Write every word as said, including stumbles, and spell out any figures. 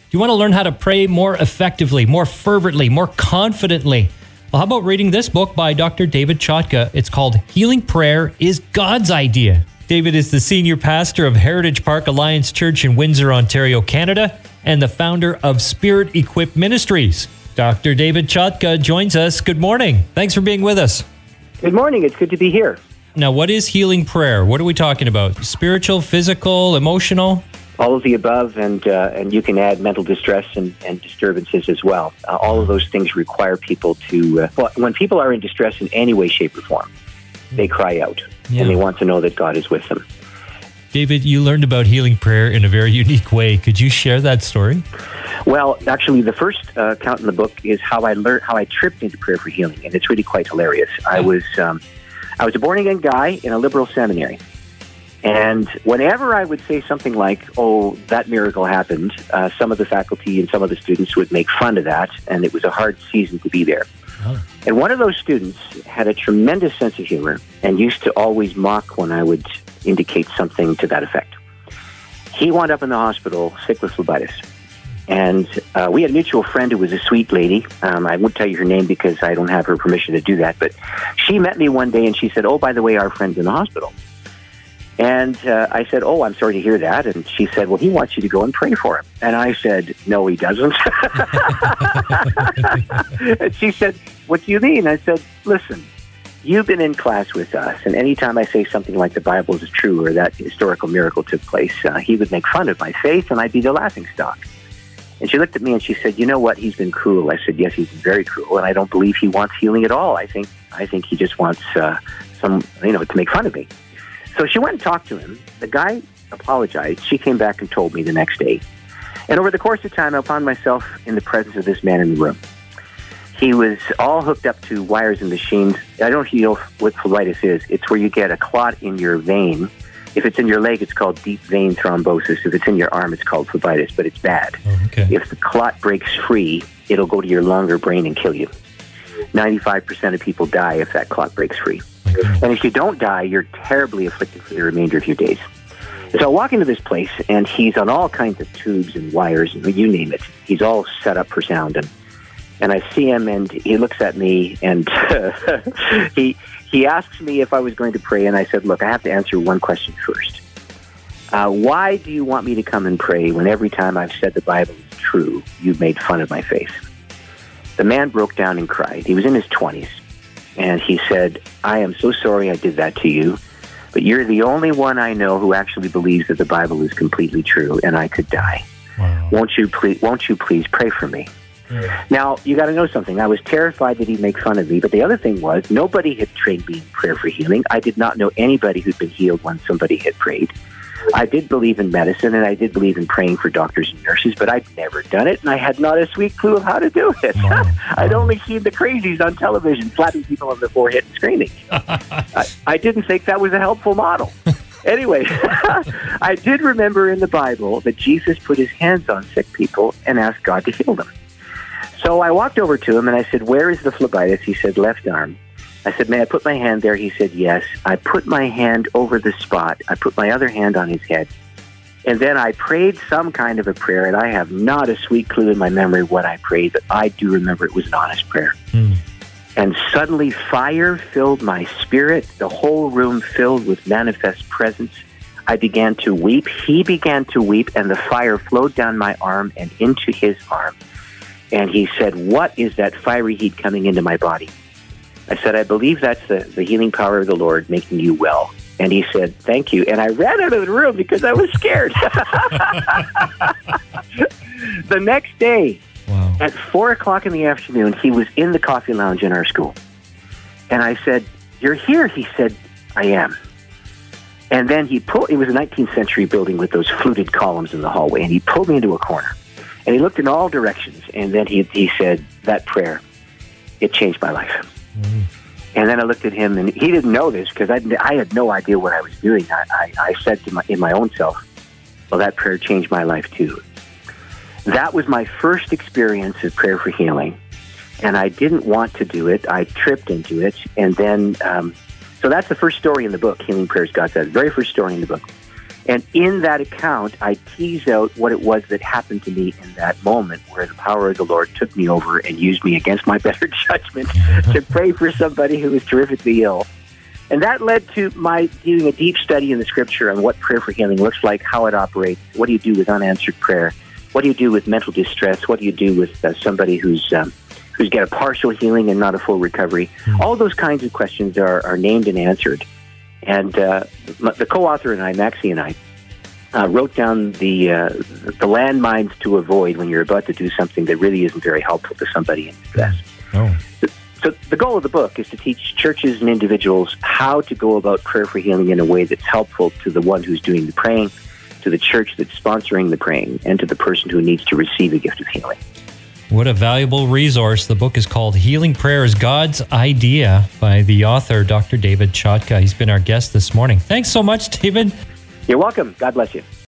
you want to learn how to pray more effectively, more fervently, more confidently? Well, how about reading this book by Doctor David Chotka? It's called Healing Prayer is God's Idea. David is the senior pastor of Heritage Park Alliance Church in Windsor, Ontario, Canada, and the founder of Spirit Equipped Ministries. Doctor David Chotka joins us. Good morning. Thanks for being with us. Good morning. It's good to be here. Now, what is healing prayer? What are we talking about? Spiritual, physical, emotional? All of the above, and uh, and you can add mental distress and, and disturbances as well. Uh, all of those things require people to, uh, well, when people are in distress in any way, shape, or form, they cry out, yeah. and they want to know that God is with them. David, you learned about healing prayer in a very unique way. Could you share that story? Well, actually, the first uh, account in the book is how I learned, how I tripped into prayer for healing, and it's really quite hilarious. I was... Um, I was a born-again guy in a liberal seminary, and whenever I would say something like, oh, that miracle happened, uh, some of the faculty and some of the students would make fun of that, and it was a hard season to be there. Oh. And one of those students had a tremendous sense of humor and used to always mock when I would indicate something to that effect. He wound up in the hospital sick with phlebitis. And uh, we had a mutual friend who was a sweet lady. Um, I won't tell you her name because I don't have her permission to do that. But she met me one day and she said, oh, by the way, our friend's in the hospital. And uh, I said, oh, I'm sorry to hear that. And she said, well, he wants you to go and pray for him. And I said, no, he doesn't. And she said, what do you mean? I said, listen, you've been in class with us. And anytime I say something like the Bible is true or that historical miracle took place, uh, he would make fun of my faith and I'd be the laughingstock. And she looked at me and she said, you know what, he's been cruel. I said, yes, he's been very cruel, and I don't believe he wants healing at all. I think I think he just wants uh, some, you know, to make fun of me. So she went and talked to him. The guy apologized. She came back and told me the next day. And over the course of time, I found myself in the presence of this man in the room. He was all hooked up to wires and machines. I don't know if you know what phlebitis is. It's where you get a clot in your vein. If it's in your leg, it's called deep vein thrombosis. If it's in your arm, it's called phlebitis, but it's bad. Oh, okay. If the clot breaks free, it'll go to your lung or brain and kill you. ninety-five percent of people die if that clot breaks free. Okay. And if you don't die, you're terribly afflicted for the remainder of your days. So I walk into this place, and he's on all kinds of tubes and wires, and you name it. He's all set up for sound. And, and I see him, and he looks at me, and he... He asked me if I was going to pray, and I said, look, I have to answer one question first. Uh, why do you want me to come and pray when every time I've said the Bible is true, you've made fun of my faith? The man broke down and cried. He was in his twenties, and he said, I am so sorry I did that to you, but you're the only one I know who actually believes that the Bible is completely true, and I could die. Wow. Won't you please, won't you please pray for me? Yeah. Now, you got to know something. I was terrified that he'd make fun of me, but the other thing was nobody had trained me in prayer for healing. I did not know anybody who'd been healed when somebody had prayed. I did believe in medicine, and I did believe in praying for doctors and nurses, but I'd never done it, and I had not a sweet clue of how to do it. Wow. I'd only seen the crazies on television slapping people on the forehead and screaming. I, I didn't think that was a helpful model. Anyway, I did remember in the Bible that Jesus put his hands on sick people and asked God to heal them. So I walked over to him and I said, where is the phlebitis? He said, left arm. I said, may I put my hand there? He said, yes. I put my hand over the spot. I put my other hand on his head. And then I prayed some kind of a prayer, and I have not a sweet clue in my memory what I prayed, but I do remember it was an honest prayer. Mm. And suddenly fire filled my spirit, the whole room filled with manifest presence. I began to weep. He began to weep, and the fire flowed down my arm and into his arm. And he said, what is that fiery heat coming into my body? I said, I believe that's the, the healing power of the Lord making you well. And he said, thank you. And I ran out of the room because I was scared. The next day, wow. At four o'clock in the afternoon, he was in the coffee lounge in our school. And I said, you're here? He said, I am. And then he pulled, it was a nineteenth century building with those fluted columns in the hallway, and he pulled me into a corner. And he looked in all directions, and then he he said, that prayer, it changed my life. Mm. And then I looked at him, and he didn't know this because I, I had no idea what I was doing. I, I, I said to my, in my own self, well, that prayer changed my life too. That was my first experience of prayer for healing, and I didn't want to do it. I tripped into it, and then, um, so that's the first story in the book, Healing Prayer is God's Idea, the very first story in the book. And in that account, I tease out what it was that happened to me in that moment where the power of the Lord took me over and used me against my better judgment to pray for somebody who was terrifically ill. And that led to my doing a deep study in the Scripture on what prayer for healing looks like, how it operates, what do you do with unanswered prayer, what do you do with mental distress, what do you do with uh, somebody who's um, who's got a partial healing and not a full recovery. Mm-hmm. All those kinds of questions are, are named and answered. And uh, the co-author and I, Maxie and I, uh, wrote down the uh, the landmines to avoid when you're about to do something that really isn't very helpful to somebody in distress. Oh. So the goal of the book is to teach churches and individuals how to go about prayer for healing in a way that's helpful to the one who's doing the praying, to the church that's sponsoring the praying, and to the person who needs to receive a gift of healing. What a valuable resource. The book is called Healing Prayer is God's Idea by the author, Doctor David Chotka. He's been our guest this morning. Thanks so much, David. You're welcome. God bless you.